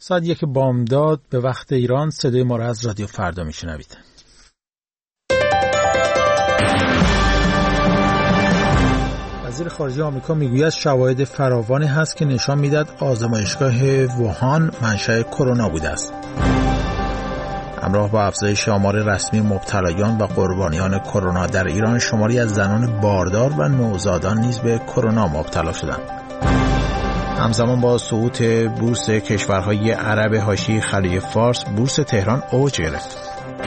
ساعت 1 بامداد به وقت ایران. صدای ما را از رادیو فردا میشنوید. وزیر خارجه آمریکا میگوید شواهد فراوانی هست که نشان میدهد آزمایشگاه ووهان منشأ کرونا بوده است. همراه با افزایش آمار رسمی مبتلایان و قربانیان کرونا در ایران، شماری از زنان باردار و نوزادان نیز به کرونا مبتلا شدند. همزمان با سقوط بورس کشورهای عرب حاشیه خلیج فارس، بورس تهران اوج گرفت.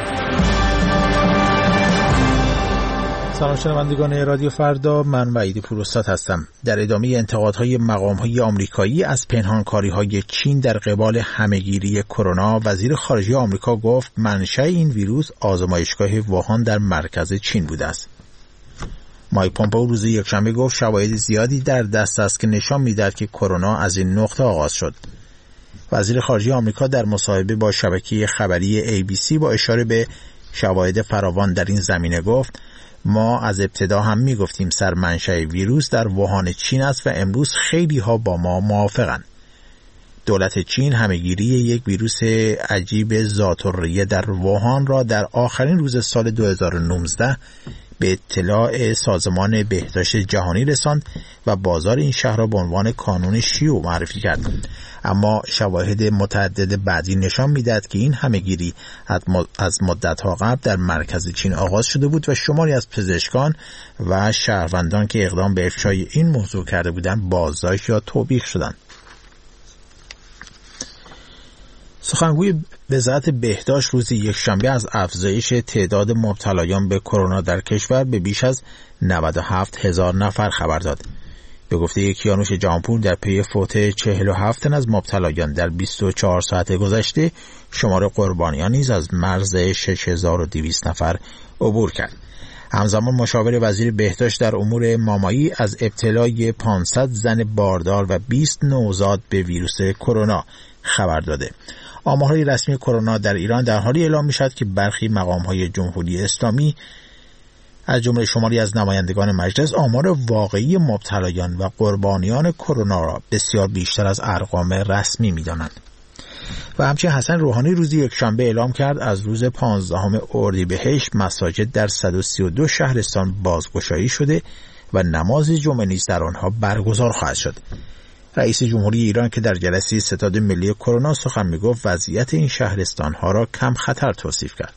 سلام شنوندگان رادیو فردا، من وحید پوراستاد هستم. در ادامه انتقادهای مقام‌های آمریکایی از پنهانکاری‌های چین در قبال همه‌گیری کرونا، وزیر خارجه آمریکا گفت منشأ این ویروس آزمایشگاه ووهان در مرکز چین بوده است. مایک پومپئو روز یکشنبه گفت شواهد زیادی در دست است که نشان می‌دهد که کرونا از این نقطه آغاز شد. وزیر خارجه آمریکا در مصاحبه با شبکه خبری ABC با اشاره به شواهد فراوان در این زمینه گفت ما از ابتدا هم میگفتیم سرمنشأ ویروس در ووهان چین است و امروز خیلی ها با ما موافقند. دولت چین همه‌گیری یک ویروس عجیب ذات‌الریه در ووهان را در آخرین روز سال 2019 به اطلاع سازمان بهداشت جهانی رساند و بازار این شهر را به عنوان کانون شیوع معرفی کرد. اما شواهد متعدد بعدی نشان می‌دهد که این همه‌گیری از مدت‌ها قبل در مرکز چین آغاز شده بود و شماری از پزشکان و شهروندان که اقدام به افشای این موضوع کرده بودند بازداشت یا توبیخ شدند. سخنگوی وزارت بهداشت روز یکشنبه از افزایش تعداد مبتلایان به کرونا در کشور به بیش از 97,000 نفر خبر داد. به گفته کیانوش جهانپور در پی فوت 47 تن از مبتلایان در 24 ساعت گذشته، شمار قربانیان نیز از مرز 6200 نفر عبور کرد. همزمان مشاور وزیر بهداشت در امور مامایی از ابتلای 500 زن باردار و 20 نوزاد به ویروس کرونا خبر داده. آمارهای رسمی کرونا در ایران در حالی اعلام می‌شود که برخی مقام‌های جمهوری اسلامی از جمله شماری از نمایندگان مجلس آمار واقعی مبتلایان و قربانیان کرونا را بسیار بیشتر از ارقام رسمی می‌دانند. و همچنین حسن روحانی روز یکشنبه اعلام کرد از روز 15 اردیبهشت مساجد در 132 شهرستان بازگشایی شده و نماز جمعه نیز در آنها برگزار خواهد شد. رئیس جمهوری ایران که در جلسه ستاد ملی کرونا سخن می‌گفت وضعیت این شهرستان‌ها را کم خطر توصیف کرد.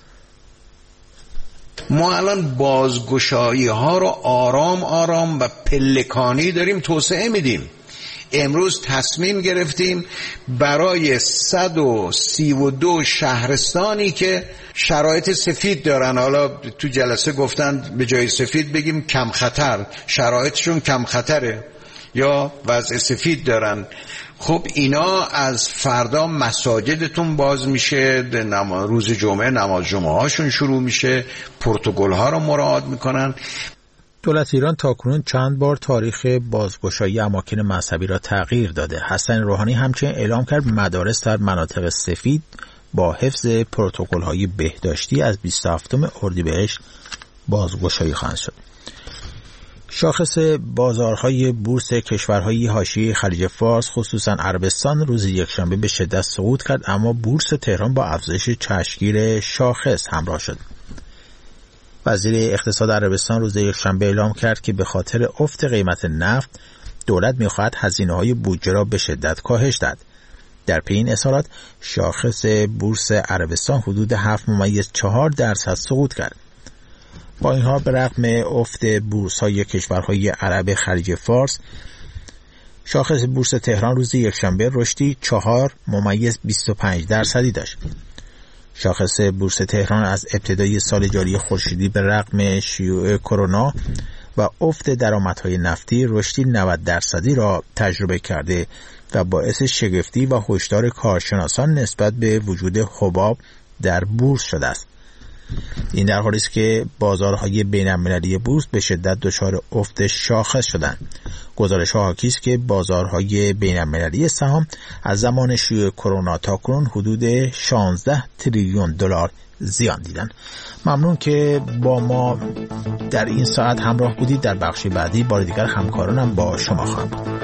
ما الان بازگشایی‌ها را آرام آرام و پلکانی داریم توسعه میدیم. امروز تصمیم گرفتیم برای 132 شهرستانی که شرایط سفید دارن، حالا تو جلسه گفتن به جای سفید بگیم کم خطر، شرایطشون کم خطره یا وضع سفید دارن. خب اینا از فردا مساجدتون باز میشه، روز جمعه نماز جمعه هاشون شروع میشه، پروتکل ها رو مراعات میکنن. دولت ایران تاکنون چند بار تاریخ بازگشایی اماکن مذهبی را تغییر داده. حسن روحانی همچنین اعلام کرد مدارس در مناطق سفید با حفظ پروتکل های بهداشتی از 27 اردیبهشت بازگشایی خواهند شد. شاخص بازارهای بورس کشورهای حاشیه خلیج فارس خصوصا عربستان روز یکشنبه به شدت سقوط کرد، اما بورس تهران با افزایش چشمگیر شاخص همراه شد. وزیر اقتصاد عربستان روز یکشنبه اعلام کرد که به خاطر افت قیمت نفت دولت می‌خواهد هزینه‌های بودجه را به شدت کاهش دهد. در پی این اظهارات شاخص بورس عربستان حدود 7.4% سقوط کرد. با این حال به رغم افت بورس‌های کشورهای عرب خلیج فارس، شاخص بورس تهران روز یکشنبه رشدی 4.25% داشت. شاخص بورس تهران از ابتدای سال جاری خورشیدی به رغم شیوع کرونا و افت درآمدهای نفتی رشدی 90% را تجربه کرده و باعث شگفتی و هشدار کارشناسان نسبت به وجود حباب در بورس شده است. این در حالی است که بازارهای بین‌المللی بورس به شدت دچار افت شاخص شدند. گزارش‌ها حاکی است که بازارهای بین‌المللی سهام از زمان شیوع کرونا تاکنون حدود 16 تریلیون دلار زیان دیدند. ممنون که با ما در این ساعت همراه بودید. در بخش بعدی بار دیگر همکارانم با شما خواهم بود.